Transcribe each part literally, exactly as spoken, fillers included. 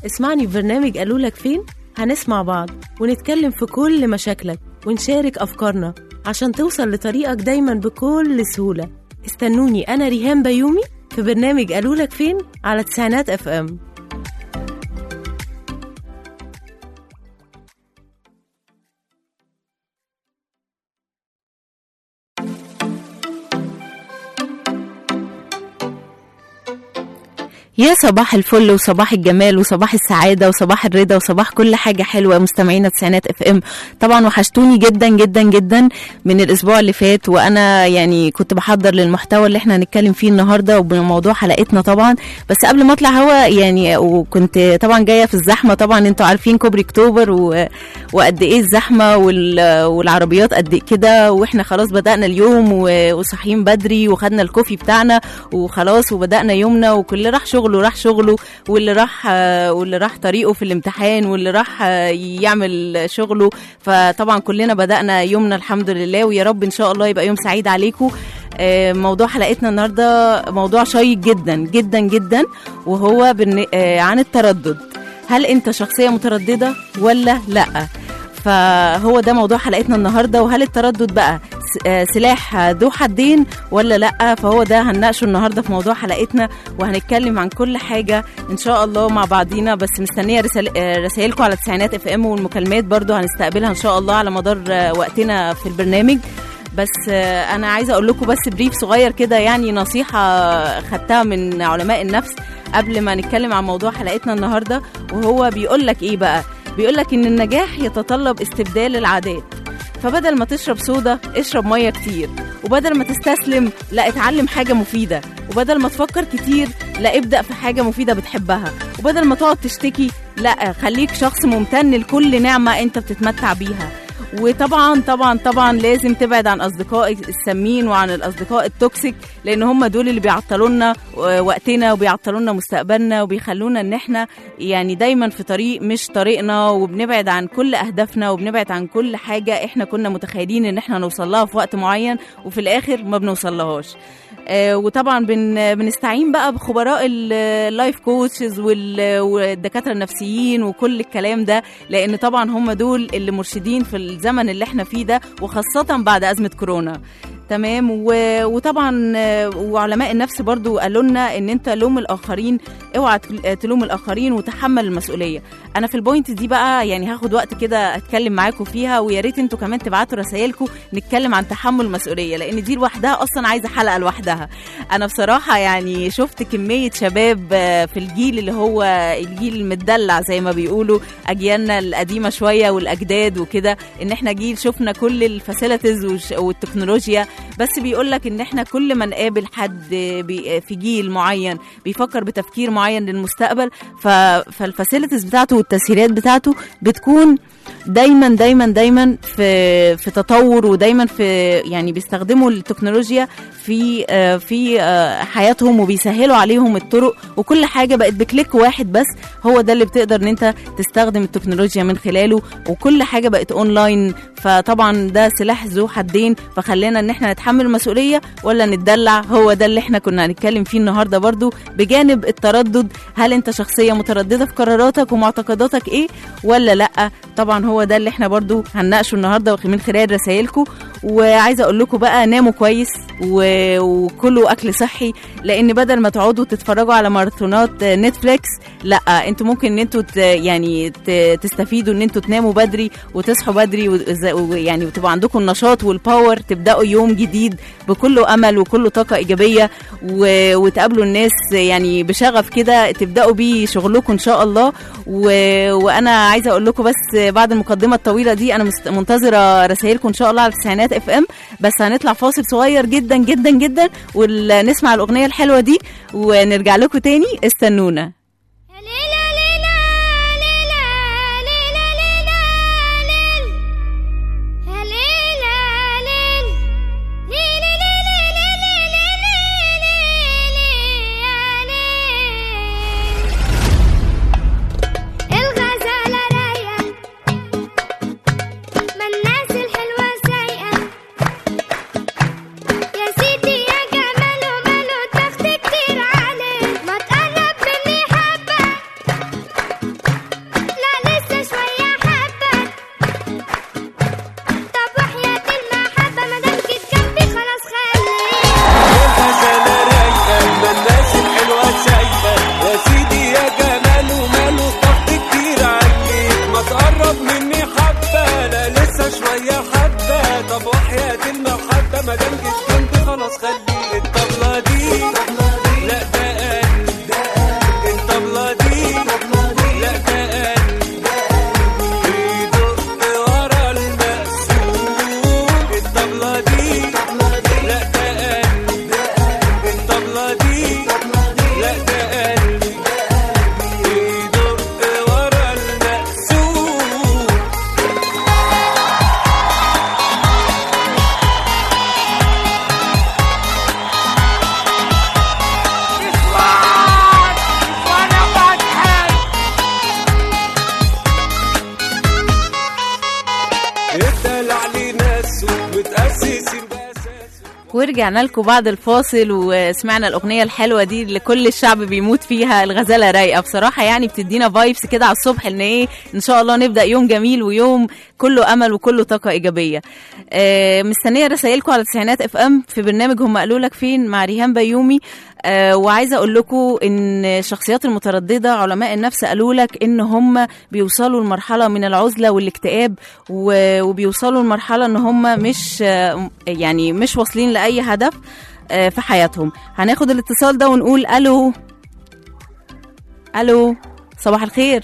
اسمعني في برنامج قالوا لك فين. هنسمع بعض ونتكلم في كل مشاكلك ونشارك أفكارنا عشان توصل لطريقك دايما بكل سهولة. استنوني أنا ريهام بيومي في برنامج قالوا لك فين على تسعينات اف ام. يا صباح الفل وصباح الجمال وصباح السعادة وصباح الرضا وصباح كل حاجة حلوة مستمعينا تسعينات اف ام. طبعا وحشتوني جدا جدا جدا من الاسبوع اللي فات، وانا يعني كنت بحضر للمحتوى اللي احنا هنتكلم فيه النهاردة وبموضوع حلقتنا طبعا. بس قبل ما اطلع هوا يعني وكنت طبعا جاية في الزحمة، طبعا انتوا عارفين كوبري اكتوبر و... وقد ايه الزحمة وال... والعربيات قد ايه كده، واحنا خلاص بدأنا اليوم وصحيين بدري وخدنا الكوفي بتاعنا وخلاص وبدأنا يومنا، وكل راح شغله راح شغله واللي راح واللي راح طريقه في الامتحان واللي راح يعمل شغله. فطبعا كلنا بدأنا يومنا الحمد لله، ويا رب ان شاء الله يبقى يوم سعيد عليكم. موضوع حلقتنا النهارده موضوع شيق جدا جدا جدا، وهو عن التردد. هل انت شخصية مترددة ولا لا؟ فهو ده موضوع حلقتنا النهارده. وهل التردد بقى سلاح ذو حدين ولا لا؟ فهو ده هنناقشه النهارده في موضوع حلقتنا، وهنتكلم عن كل حاجه ان شاء الله مع بعضينا. بس مستنيه رسائلكم على تسعينات اف ام، والمكالمات برضو هنستقبلها ان شاء الله على مدار وقتنا في البرنامج. بس انا عايزه اقول لكم بس بريف صغير كده، يعني نصيحه خدتها من علماء النفس قبل ما نتكلم عن موضوع حلقتنا النهارده. وهو بيقول لك ايه بقى؟ بيقول لك ان النجاح يتطلب استبدال العادات. فبدل ما تشرب صودا اشرب ميه كتير، وبدل ما تستسلم لا اتعلم حاجه مفيده، وبدل ما تفكر كتير لا ابدأ في حاجه مفيده بتحبها، وبدل ما تقعد تشتكي لا خليك شخص ممتن لكل نعمه انت بتتمتع بيها. وطبعا طبعا طبعا لازم تبعد عن اصدقاء السامين وعن الاصدقاء التوكسيك، لان هم دول اللي بيعطلونا وقتنا وبيعطلونا مستقبلنا وبيخلونا ان احنا يعني دايما في طريق مش طريقنا، وبنبعد عن كل اهدافنا وبنبعد عن كل حاجه احنا كنا متخيلين ان احنا نوصل لها في وقت معين وفي الاخر ما بنوصل لهاش. آه وطبعا بن بنستعين بقى بخبراء اللايف كوتشز والدكاتره النفسيين وكل الكلام ده، لان طبعا هم دول اللي مرشدين في الزمن اللي احنا فيه ده، وخاصه بعد ازمه كورونا. تمام. وطبعا وعلماء النفس برضو قالوا لنا ان انت لوم الاخرين، اوعى تلوم الاخرين وتحمل المسؤوليه. انا في البوينت دي بقى يعني هاخد وقت كده اتكلم معاكم فيها، ويا ريت انتوا كمان تبعتوا رسائلكم نتكلم عن تحمل المسؤوليه، لان دي لوحدها اصلا عايزه حلقه لوحدها. انا بصراحه يعني شفت كميه شباب في الجيل اللي هو الجيل المدلع زي ما بيقولوا، اجيالنا القديمه شويه والاجداد وكده، ان احنا جيل شفنا كل الفاسيلتيز والتكنولوجيا. بس بيقولك ان احنا كل ما نقابل حد في جيل معين بيفكر بتفكير معين للمستقبل، فالفاسيلتيز بتاعته والتسهيلات بتاعته بتكون دايما دايما دايما في في تطور، ودايما في يعني بيستخدموا التكنولوجيا في في حياتهم وبيسهلوا عليهم الطرق، وكل حاجه بقت بكليك واحد بس. هو ده اللي بتقدر ان انت تستخدم التكنولوجيا من خلاله، وكل حاجه بقت اونلاين. فطبعا ده سلاح ذو حدين، فخلينا ان احنا نتحمل المسؤوليه ولا نتدلع. هو ده اللي احنا كنا هنتكلم فيه النهارده برضو، بجانب التردد. هل انت شخصيه متردده في قراراتك ومعتقداتك ايه ولا لا؟ طبعا هو ده اللي احنا برضو هنناقشه النهارده من خلال رسائلكم. وعايزه اقول لكم بقى ناموا كويس وكلوا اكل صحي، لان بدل ما تقعدوا تتفرجوا على ماراثونات نتفليكس، لا انتوا ممكن ان انتوا يعني تستفيدوا ان انتوا تناموا بدري وتصحوا بدري، ويعني وتبقى عندكم النشاط والباور، تبداوا يوم جديد بكله امل وكله طاقه ايجابيه، وتقابلوا الناس يعني بشغف كده تبداوا بيه شغلكم ان شاء الله. وانا عايزه اقول لكم بس بعد المقدمه الطويله دي انا منتظره رسائلكم ان شاء الله على تسعينات اف ام. بس هنطلع فاصل صغير جدا جدا جدا ونسمع الاغنيه الحلوه دي ونرجع لكم تاني. استنونا. يا سيدي يا جمال وماله تاخد كتير عليه، ما تقرب مني ورجعنا لكم بعد الفاصل وسمعنا الأغنية الحلوة دي اللي كل الشعب بيموت فيها، الغزالة رايقة بصراحة، يعني بتدينا فايبس كده على الصبح ان ايه ان شاء الله نبدأ يوم جميل ويوم كله أمل وكله طاقة إيجابية. آه مستنية رسائلكم على تسعينات اف ام في برنامج هم قالوا لك فين مع ريهام بيومي. آه وعايزة أقول لكم إن الشخصيات المترددة علماء النفس قالوا لك إن هم بيوصلوا لمرحلة من العزلة والاكتئاب، وبيوصلوا لمرحلة إن هم مش آه يعني مش واصلين لأي هدف آه في حياتهم. هناخد الاتصال ده ونقول ألو. ألو، صباح الخير.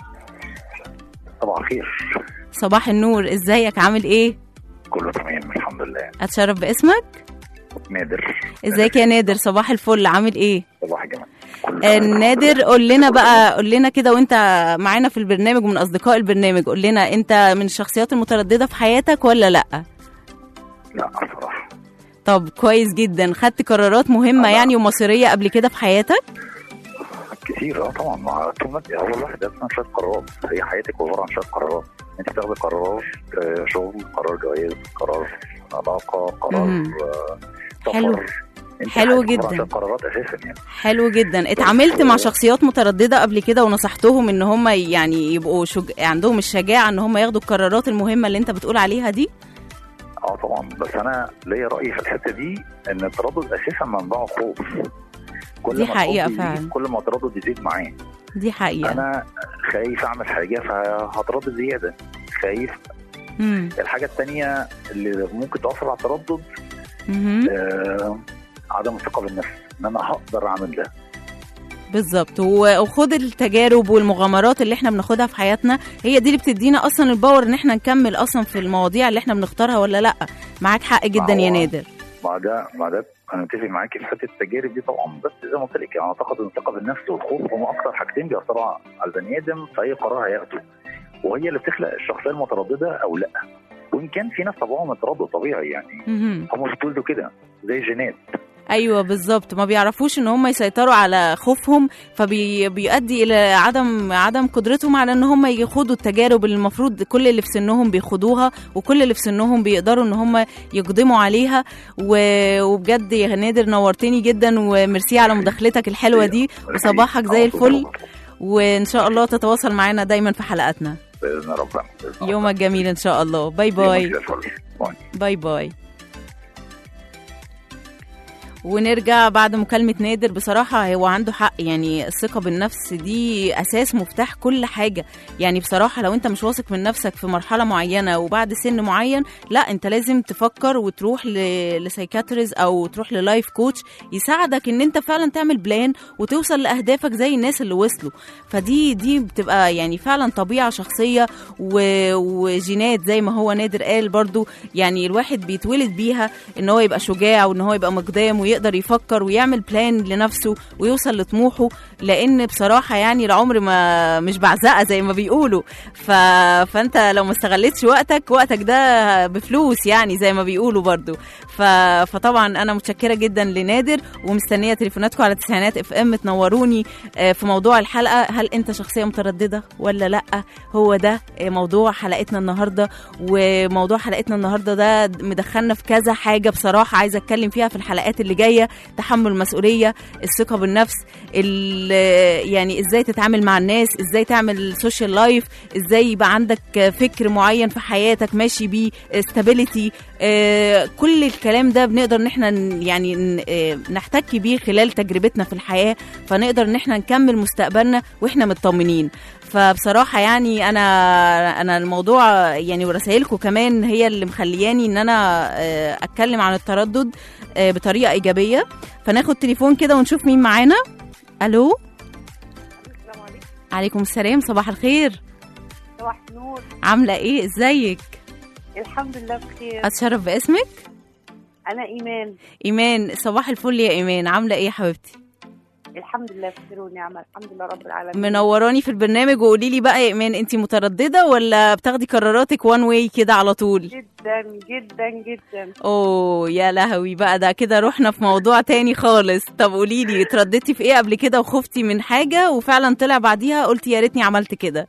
صباح الخير. صباح النور، ازيك عامل ايه؟ كله تمام الحمد لله. اتشرف باسمك. نادر. ازيك يا نادر؟ صباح الفل، عامل ايه؟ صباح الجمال. آه نادر، قول لنا بقى، قول لنا كده وانت معانا في البرنامج ومن اصدقاء البرنامج، قول لنا انت من الشخصيات المتردده في حياتك ولا لا؟ لا بصراحه. طب كويس جدا. خدت قرارات مهمه يعني ومصيريه قبل كده في حياتك؟ كتير اه طبعا. مع طول ما هو الواحد اصلا شويه قرارات، هي حياتك عباره عن شويه قرارات. انت بتاخدي قرار شغل، قرار جواز، قرار علاقه، قرار آه سفر. حلو حلو جدا. قرارات اساسا يعني. حلو جدا. اتعاملت مع شخصيات متردده قبل كده ونصحتهم ان هم يعني يبقوا شج... عندهم الشجاعه ان هم ياخدوا القرارات المهمه اللي انت بتقول عليها دي؟ اه طبعا، بس انا ليا راي في الحته دي ان التردد اساسا منبعه خوف. كل دي ما حقيقه فعلا. كل ما التردد يزيد معاه. دي حقيقه. انا خايف اعمل حاجه فهتردد زياده، خايف. امم الحاجه الثانيه اللي ممكن تاثر على التردد آه عدم الثقه بالنفس، ان انا هقدر اعمل ده. بالظبط. وخد التجارب والمغامرات اللي احنا بناخدها في حياتنا، هي دي اللي بتدينا اصلا الباور ان احنا نكمل اصلا في المواضيع اللي احنا بنختارها ولا لا. معاك حق جدا يا نادر. مع ده مع ده انا متفق معاكي في حته التجارب دي طبعا، بس زي ما قلت لك يعني اعتقد ان الثقه بالنفس والخوف هم اكثر حاجتين بيأثروا على البني ادم في اي قرار هياخده، وهي اللي بتخلق الشخصيه المتردده او لا. وان كان في ناس طبعهم التردد طبيعي يعني، هم بيتولدوا كده زي جينات. ايوه بالظبط، ما بيعرفوش ان هم يسيطروا على خوفهم، فبيؤدي الى عدم عدم قدرتهم على ان هم يخوضوا التجارب اللي المفروض كل اللي في سنهم بيخوضوها، وكل اللي في سنهم بيقدروا ان هم يقدموا عليها. وبجد يا نادر نورتني جدا، وميرسي على مداخلتك الحلوه دي، وصباحك زي الفل، وان شاء الله تتواصل معنا دايما في حلقاتنا باذن ربنا. يومك جميل ان شاء الله. باي باي. باي باي. ونرجع بعد مكالمة نادر. بصراحة هو عنده حق، يعني الثقة بالنفس دي أساس مفتاح كل حاجة. يعني بصراحة لو أنت مش واثق من نفسك في مرحلة معينة وبعد سن معين، لا أنت لازم تفكر وتروح لسايكاتريز أو تروح للايف كوتش يساعدك أن أنت فعلا تعمل بلان وتوصل لأهدافك زي الناس اللي وصلوا. فدي دي بتبقى يعني فعلا طبيعة شخصية وجينات زي ما هو نادر قال برضو. يعني الواحد بيتولد بيها أن هو يبقى شجاع وأن هو يبقى مقدام ويقدر يفكر ويعمل بلان لنفسه ويوصل لطموحه. لان بصراحه يعني العمر ما مش بعزقه زي ما بيقولوا. ف... فانت لو ما استغلتش وقتك، وقتك ده بفلوس يعني زي ما بيقولوا برضو. ف... فطبعا انا متشكره جدا لنادر، ومستنيه تليفوناتكم على تسعينات اف ام. تنوروني في موضوع الحلقه، هل انت شخصيه متردده ولا لا؟ هو ده موضوع حلقتنا النهارده. وموضوع حلقتنا النهارده ده مدخلنا في كذا حاجه بصراحه عايزه اتكلم فيها في الحلقات اللي جايه. تحمل المسؤوليه، الثقه بالنفس، يعني ازاي تتعامل مع الناس، ازاي تعمل سوشيال لايف، ازاي يبقى عندك فكر معين في حياتك ماشي بيه، استابيليتي. آه كل الكلام ده بنقدر ان احنا يعني نحتك بيه خلال تجربتنا في الحياه، فنقدر ان احنا نكمل مستقبلنا واحنا مطمنين. فبصراحه يعني انا انا الموضوع يعني ورسائلكم كمان هي اللي مخلياني ان انا اتكلم عن التردد بطريقه ايجابيه. فناخد تليفون كده ونشوف مين معانا. الو. السلام عليكم. عليكم السلام، صباح الخير. صباح النور. عامله ايه؟ ازيك؟ الحمد لله بخير. اتشرف باسمك. انا ايمان. ايمان، صباح الفل يا ايمان، عامله ايه يا حبيبتي؟ الحمد لله بخير ونعمه، الحمد لله رب العالمين. منوراني في البرنامج. وقولي لي بقى يا ايمان، انتي متردده ولا بتاخدي قراراتك وان واي كده على طول؟ جدا جدا جدا. اوه يا لهوي بقى، ده كده رحنا في موضوع تاني خالص. طب قولي لي، اترددتي في ايه قبل كده وخفتي من حاجه وفعلا طلع بعديها قلتي يا ريتني عملت كده؟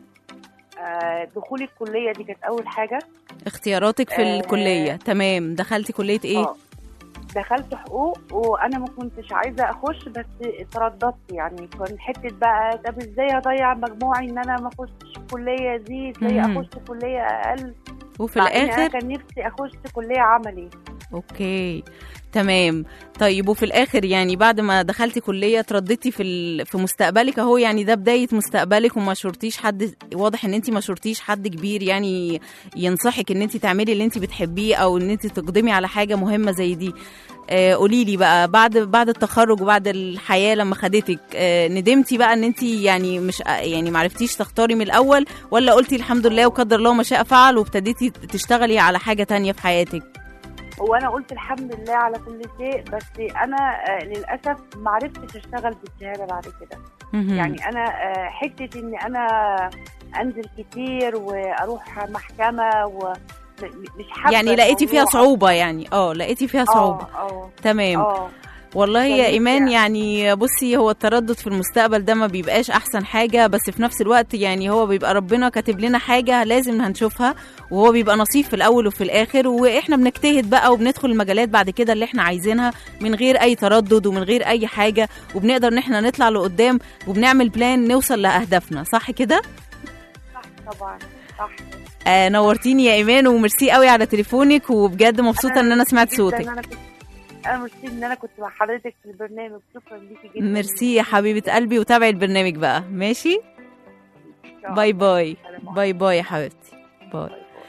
آه دخولي الكليه دي كانت اول حاجه. اختياراتك في آه الكليه. تمام. دخلتي كليه ايه؟ اه دخلت حقوق وانا ما كنتش عايزه اخش، بس اترددت يعني. كان حته بقى طب ازاي هضيع مجموعي ان انا ما اخشش الكليه دي، ازاي اخش كليه اقل، وفي الاخر انا كان نفسي اخش كليه عملي. اوكي تمام. طيب وفي الاخر يعني بعد ما دخلتي كليه ترددتي في ال... في مستقبلك اهو، يعني ده بدايه مستقبلك وما شرتيش حد، واضح ان انت ما شرتيش حد كبير يعني ينصحك ان انت تعملي اللي انت بتحبيه او ان انت تقدمي على حاجه مهمه زي دي. آه قولي لي بقى بعد بعد التخرج وبعد الحياه لما خدتك، آه ندمتي بقى ان انت يعني مش يعني ما عرفتيش تختاري من الاول، ولا قلتي الحمد لله وقدر الله ما شاء فعل وابتديتي تشتغلي على حاجه تانية في حياتك؟ وانا قلت الحمد لله على كل شيء، بس انا للاسف ما عرفتش اشتغل بالشهاده بعد كده. يعني انا حته ان انا انزل كتير واروح محكمه و مش حابه، يعني لقيتي فيها صعوبه يعني اه لقيتي فيها صعوبه. اه اه تمام. أوه. والله يا ايمان يعني بصي، هو التردد في المستقبل ده ما بيبقاش احسن حاجه، بس في نفس الوقت يعني هو بيبقى ربنا كاتب لنا حاجه لازم هنشوفها، وهو بيبقى نصيب في الاول وفي الاخر، واحنا بنجتهد بقى وبندخل المجالات بعد كده اللي احنا عايزينها من غير اي تردد ومن غير اي حاجه، وبنقدر ان احنا نطلع لقدام وبنعمل بلان نوصل لاهدافنا. صح كده؟ صح طبعا صح. آه نورتيني يا ايمان، وميرسي قوي على تليفونك، وبجد مبسوطه ان انا سمعت صوتك. انا ميرسي ان انا كنت مع حضرتك في البرنامج، شكرا ليكي جدا. ميرسي يا حبيبه قلبي، وتابعي البرنامج بقى. ماشي، باي باي. باي باي يا حبيبتي، باي.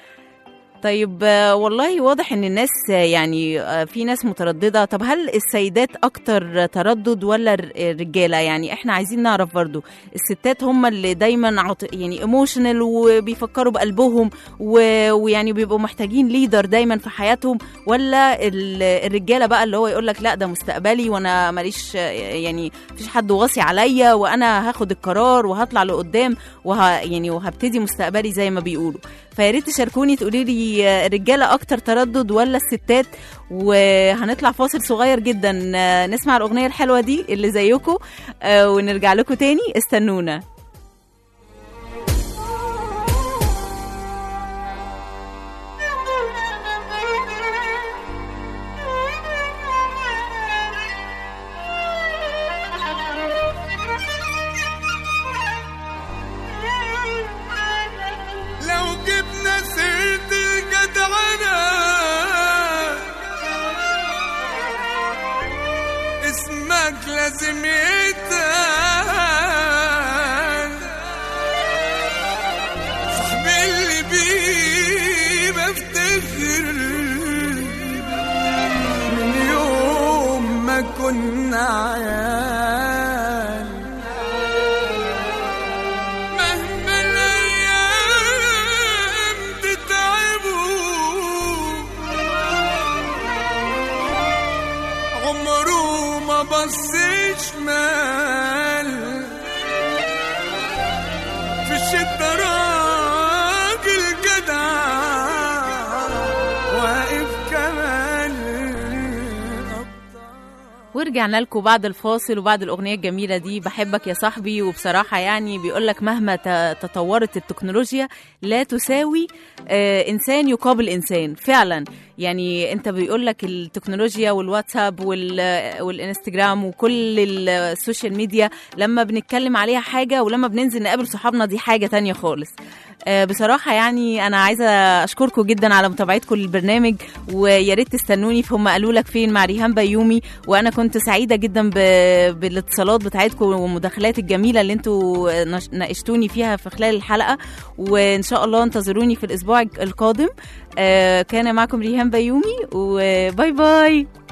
طيب والله واضح ان الناس يعني في ناس متردده. طب هل السيدات اكتر تردد ولا الرجاله؟ يعني احنا عايزين نعرف برضو، الستات هم اللي دايما عط... يعني ايموشنال وبيفكروا بقلبهم و... ويعني بيبقوا محتاجين ليدر دايما في حياتهم، ولا الرجاله بقى اللي هو يقول لك لا ده مستقبلي وانا ماليش يعني مفيش حد واصي عليا وانا هاخد القرار وهطلع لقدام وه... يعني وهبتدي مستقبلي زي ما بيقولوا؟ فيا ريت تشاركوني تقولي لي الرجاله اكتر تردد ولا الستات. وهنطلع فاصل صغير جدا نسمع الاغنيه الحلوه دي اللي زيكم ونرجع لكم تاني، استنونا. لازم يتقال صاحبي اللي بيه بفتخر من يوم ما كنا عيال، مهما الايام تتعبوا عمره ما بصيش مال في الشدة، راجل جدع واقف كمان. ورجعنا لكم بعد الفاصل وبعد الأغنية الجميلة دي، بحبك يا صاحبي. وبصراحة يعني بيقولك مهما تطورت التكنولوجيا لا تساوي آه إنسان يقابل إنسان فعلا. يعني انت بيقولك التكنولوجيا والواتساب والانستجرام وكل السوشيال ميديا لما بنتكلم عليها حاجة، ولما بننزل نقابل صحابنا دي حاجة تانية خالص. آه بصراحة يعني أنا عايزة أشكركم جدا على متابعتكم للبرنامج، ويا ريت تستنوني في هم قالوا لك فين مع ريهام بيومي. وأنا كنت سعيدة جدا بالاتصالات بتاعتكم والمداخلات الجميلة اللي انتوا ناقشتوني فيها في خلال الحلقة، وإن شاء الله انتظروني في الأسبوع القادم. آه كان معكم ريهام بيومي، وباي باي.